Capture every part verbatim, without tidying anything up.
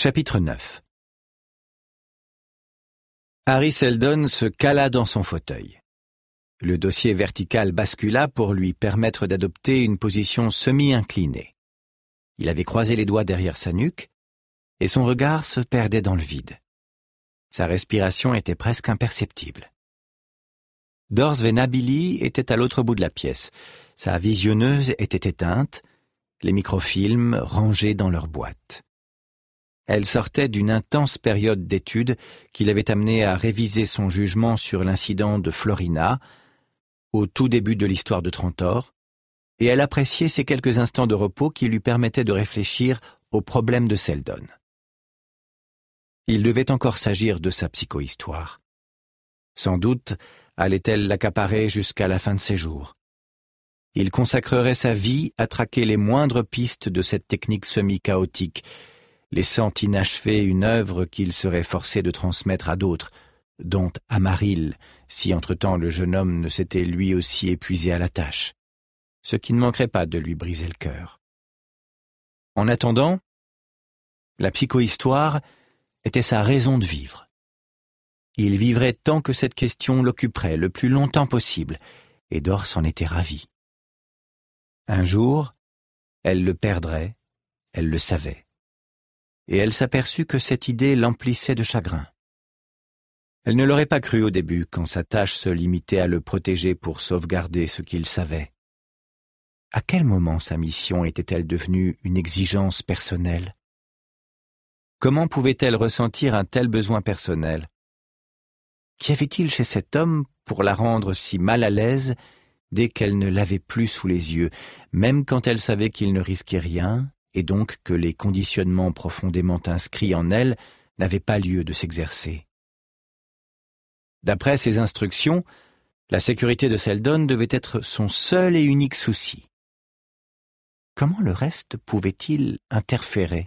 Chapitre neuf. Hari Seldon se cala dans son fauteuil. Le dossier vertical bascula pour lui permettre d'adopter une position semi-inclinée. Il avait croisé les doigts derrière sa nuque et son regard se perdait dans le vide. Sa respiration était presque imperceptible. Dors Venabili était à l'autre bout de la pièce. Sa visionneuse était éteinte, les microfilms rangés dans leur boîte. Elle sortait d'une intense période d'études qui l'avait amenée à réviser son jugement sur l'incident de Florina, au tout début de l'histoire de Trantor, et elle appréciait ces quelques instants de repos qui lui permettaient de réfléchir aux problèmes de Seldon. Il devait encore s'agir de sa psychohistoire. Sans doute allait-elle l'accaparer jusqu'à la fin de ses jours. Il consacrerait sa vie à traquer les moindres pistes de cette technique semi-chaotique, laissant inachevée une œuvre qu'il serait forcé de transmettre à d'autres, dont Amaril, si entre-temps le jeune homme ne s'était lui aussi épuisé à la tâche, ce qui ne manquerait pas de lui briser le cœur. En attendant, la psychohistoire était sa raison de vivre. Il vivrait tant que cette question l'occuperait le plus longtemps possible, et Dors en était ravie. Un jour, elle le perdrait, elle le savait. Et elle s'aperçut que cette idée l'emplissait de chagrin. Elle ne l'aurait pas cru au début, quand sa tâche se limitait à le protéger pour sauvegarder ce qu'il savait. À quel moment sa mission était-elle devenue une exigence personnelle? Comment pouvait-elle ressentir un tel besoin personnel? Qu'y avait-il chez cet homme pour la rendre si mal à l'aise dès qu'elle ne l'avait plus sous les yeux, même quand elle savait qu'il ne risquait rien, et donc que les conditionnements profondément inscrits en elle n'avaient pas lieu de s'exercer. D'après ses instructions, la sécurité de Seldon devait être son seul et unique souci. Comment le reste pouvait-il interférer?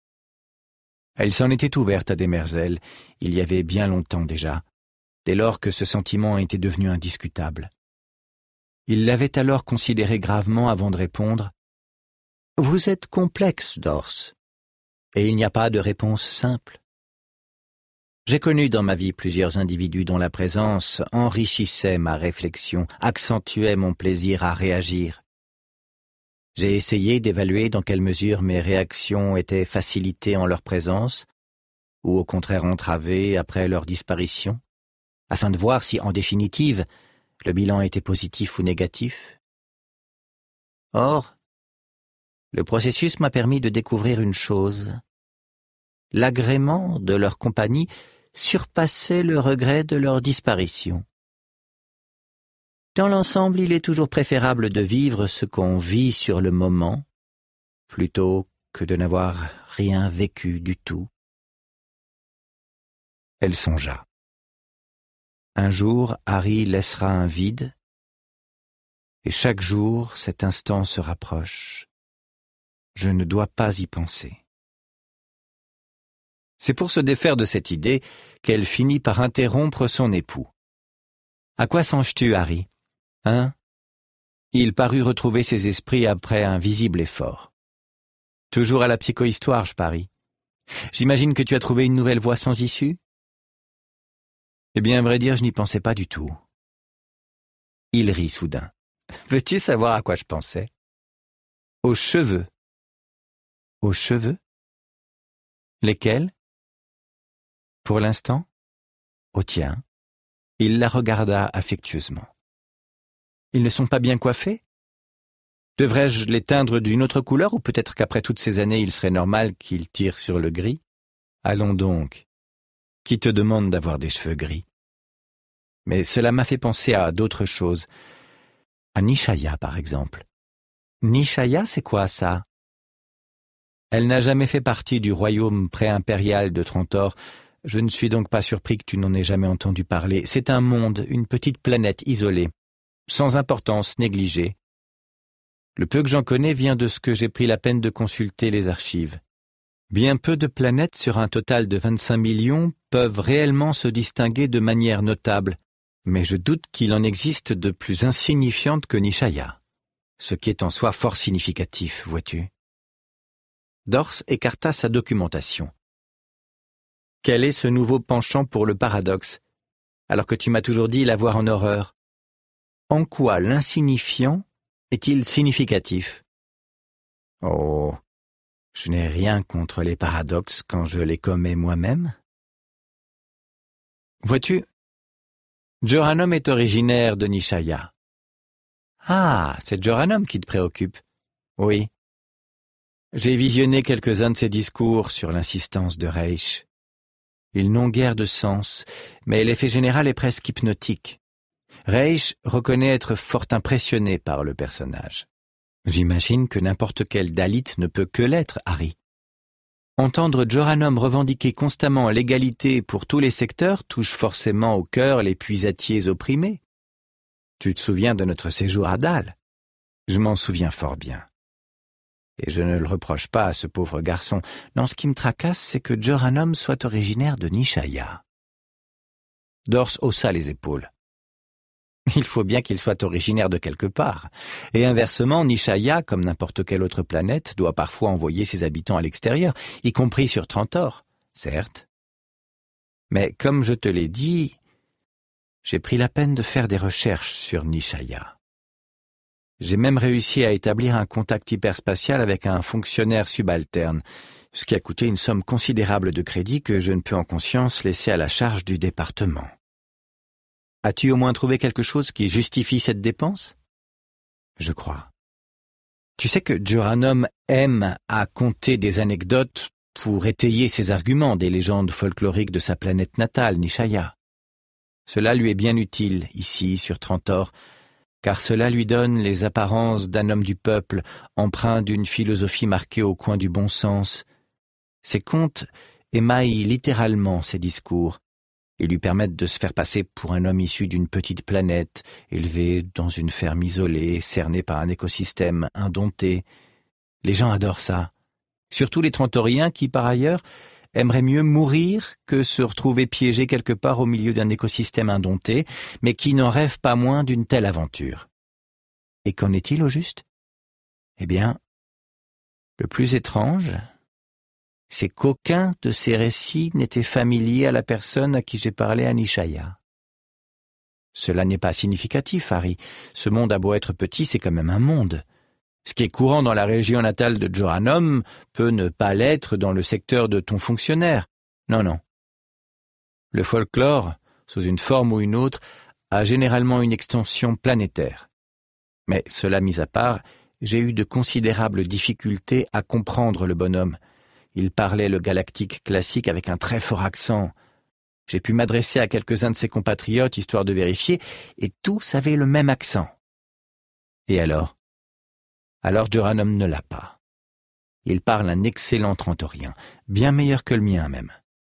Elle s'en était ouverte à Demerzel, il y avait bien longtemps déjà, dès lors que ce sentiment était devenu indiscutable. Il l'avait alors considéré gravement avant de répondre: « Vous êtes complexe, Dors, et il n'y a pas de réponse simple. J'ai connu dans ma vie plusieurs individus dont la présence enrichissait ma réflexion, accentuait mon plaisir à réagir. J'ai essayé d'évaluer dans quelle mesure mes réactions étaient facilitées en leur présence, ou au contraire entravées après leur disparition, afin de voir si, en définitive, le bilan était positif ou négatif. Or, le processus m'a permis de découvrir une chose. L'agrément de leur compagnie surpassait le regret de leur disparition. Dans l'ensemble, il est toujours préférable de vivre ce qu'on vit sur le moment, plutôt que de n'avoir rien vécu du tout. » Elle songea. Un jour, Hari laissera un vide, et chaque jour, cet instant se rapproche. Je ne dois pas y penser. C'est pour se défaire de cette idée qu'elle finit par interrompre son époux. « À quoi songes-tu, Hari? Hein ?» Il parut retrouver ses esprits après un visible effort. « Toujours à la psychohistoire, je parie. J'imagine que tu as trouvé une nouvelle voie sans issue? » Eh bien, à vrai dire, je n'y pensais pas du tout. Il rit soudain. « Veux-tu savoir à quoi je pensais? Aux cheveux. » « Aux cheveux? Lesquels? » Pour l'instant, au tien. Il la regarda affectueusement. Ils ne sont pas bien coiffés? Devrais-je les teindre d'une autre couleur, ou peut-être qu'après toutes ces années, il serait normal qu'ils tirent sur le gris? Allons donc. Qui te demande d'avoir des cheveux gris? Mais cela m'a fait penser à d'autres choses. À Nishaya, par exemple. Nishaya, c'est quoi ça? Elle n'a jamais fait partie du royaume pré-impérial de Trantor. Je ne suis donc pas surpris que tu n'en aies jamais entendu parler. C'est un monde, une petite planète isolée, sans importance, négligée. Le peu que j'en connais vient de ce que j'ai pris la peine de consulter les archives. Bien peu de planètes sur un total de vingt-cinq millions peuvent réellement se distinguer de manière notable, mais je doute qu'il en existe de plus insignifiantes que Nishaya, ce qui est en soi fort significatif, vois-tu. Dors écarta sa documentation. Quel est ce nouveau penchant pour le paradoxe, alors que tu m'as toujours dit l'avoir en horreur? En quoi l'insignifiant est-il significatif? Oh, je n'ai rien contre les paradoxes quand je les commets moi-même. Vois-tu, Joranom est originaire de Nishaya. Ah, c'est Joranom qui te préoccupe. Oui. J'ai visionné quelques-uns de ses discours sur l'insistance de Reich. Ils n'ont guère de sens, mais l'effet général est presque hypnotique. Reich reconnaît être fort impressionné par le personnage. J'imagine que n'importe quel Dalit ne peut que l'être, Harry. Entendre Joranom revendiquer constamment l'égalité pour tous les secteurs touche forcément au cœur les puisatiers opprimés. Tu te souviens de notre séjour à Dal? Je m'en souviens fort bien. Et je ne le reproche pas à ce pauvre garçon. Non, ce qui me tracasse, c'est que Joranom soit originaire de Nishaya. Dors haussa les épaules. Il faut bien qu'il soit originaire de quelque part. Et inversement, Nishaya, comme n'importe quelle autre planète, doit parfois envoyer ses habitants à l'extérieur, y compris sur Trantor, certes. Mais comme je te l'ai dit, j'ai pris la peine de faire des recherches sur Nishaya. J'ai même réussi à établir un contact hyperspatial avec un fonctionnaire subalterne, ce qui a coûté une somme considérable de crédit que je ne peux en conscience laisser à la charge du département. As-tu au moins trouvé quelque chose qui justifie cette dépense? Je crois. Tu sais que Joranom aime à conter des anecdotes pour étayer ses arguments des légendes folkloriques de sa planète natale, Nishaya. Cela lui est bien utile, ici, sur Trantor, car cela lui donne les apparences d'un homme du peuple, empreint d'une philosophie marquée au coin du bon sens. Ses contes émaillent littéralement ses discours et lui permettent de se faire passer pour un homme issu d'une petite planète, élevé dans une ferme isolée, cerné par un écosystème indompté. Les gens adorent ça, surtout les Trantoriens qui, par ailleurs, aimeraient mieux mourir que se retrouver piégés quelque part au milieu d'un écosystème indompté, mais qui n'en rêvent pas moins d'une telle aventure. Et qu'en est-il au juste? Eh bien, le plus étrange, c'est qu'aucun de ces récits n'était familier à la personne à qui j'ai parlé à Nishaya. Cela n'est pas significatif, Harry. Ce monde a beau être petit, c'est quand même un monde. Ce qui est courant dans la région natale de Joranom peut ne pas l'être dans le secteur de ton fonctionnaire. Non, non. Le folklore, sous une forme ou une autre, a généralement une extension planétaire. Mais cela mis à part, j'ai eu de considérables difficultés à comprendre le bonhomme. Il parlait le galactique classique avec un très fort accent. J'ai pu m'adresser à quelques-uns de ses compatriotes histoire de vérifier, et tous avaient le même accent. Et alors? Alors Joranom ne l'a pas. Il parle un excellent trantorien, bien meilleur que le mien même.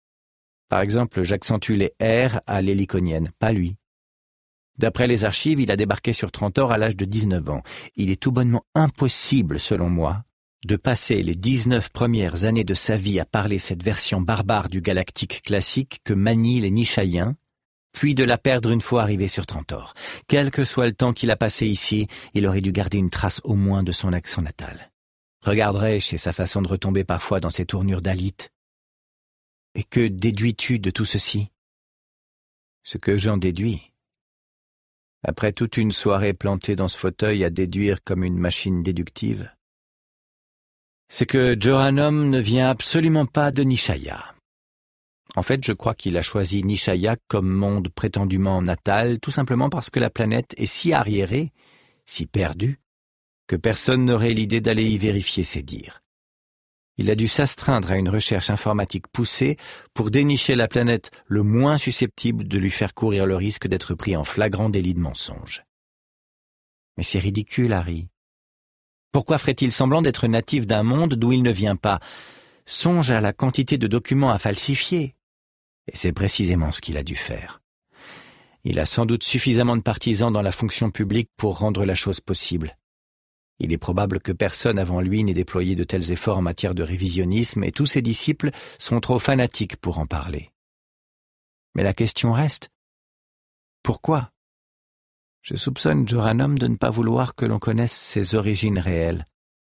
Par exemple, j'accentue les R à l'héliconienne, pas lui. D'après les archives, il a débarqué sur Trantor à l'âge de dix-neuf ans. Il est tout bonnement impossible, selon moi, de passer les dix-neuf premières années de sa vie à parler cette version barbare du galactique classique que manient les Nishayiens, puis de la perdre une fois arrivé sur Trantor. Quel que soit le temps qu'il a passé ici, il aurait dû garder une trace au moins de son accent natal. Regarderai chez sa façon de retomber parfois dans ses tournures Dalit. Et que déduis-tu de tout ceci? Ce que j'en déduis. Après toute une soirée plantée dans ce fauteuil à déduire comme une machine déductive, c'est que Joranom ne vient absolument pas de Nishaya. En fait, je crois qu'il a choisi Nishaya comme monde prétendument natal, tout simplement parce que la planète est si arriérée, si perdue, que personne n'aurait l'idée d'aller y vérifier ses dires. Il a dû s'astreindre à une recherche informatique poussée pour dénicher la planète le moins susceptible de lui faire courir le risque d'être pris en flagrant délit de mensonge. Mais c'est ridicule, Harry. Pourquoi ferait-il semblant d'être natif d'un monde d'où il ne vient pas? Songe à la quantité de documents à falsifier. Et c'est précisément ce qu'il a dû faire. Il a sans doute suffisamment de partisans dans la fonction publique pour rendre la chose possible. Il est probable que personne avant lui n'ait déployé de tels efforts en matière de révisionnisme et tous ses disciples sont trop fanatiques pour en parler. Mais la question reste, pourquoi? Je soupçonne Joranom de ne pas vouloir que l'on connaisse ses origines réelles.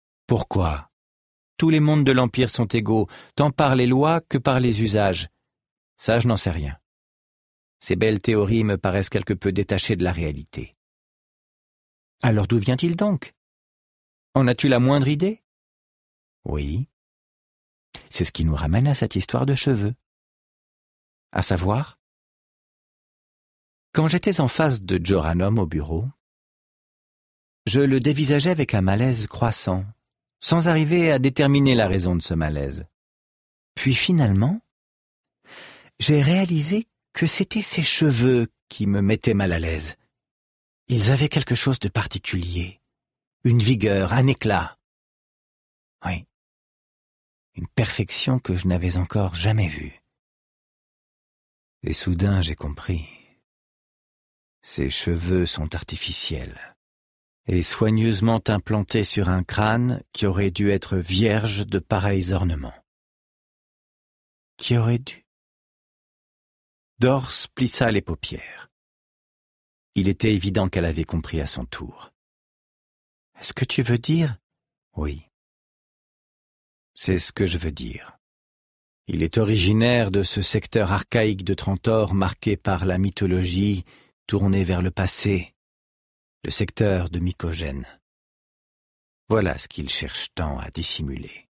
Pourquoi? Tous les mondes de l'Empire sont égaux, tant par les lois que par les usages. Ça, je n'en sais rien. Ces belles théories me paraissent quelque peu détachées de la réalité. Alors d'où vient-il donc? En as-tu la moindre idée? Oui. C'est ce qui nous ramène à cette histoire de cheveux. À savoir, quand j'étais en face de Joe Ranum au bureau, je le dévisageais avec un malaise croissant, sans arriver à déterminer la raison de ce malaise. Puis finalement, j'ai réalisé que c'était ses cheveux qui me mettaient mal à l'aise. Ils avaient quelque chose de particulier, une vigueur, un éclat. Oui, une perfection que je n'avais encore jamais vue. Et soudain j'ai compris. Ses cheveux sont artificiels et soigneusement implantés sur un crâne qui aurait dû être vierge de pareils ornements. Qui aurait dû? Dors plissa les paupières. Il était évident qu'elle avait compris à son tour. « Est-ce que tu veux dire? » ?»« Oui. C'est ce que je veux dire. Il est originaire de ce secteur archaïque de Trantor marqué par la mythologie tournée vers le passé, le secteur de Mycogène. Voilà ce qu'il cherche tant à dissimuler.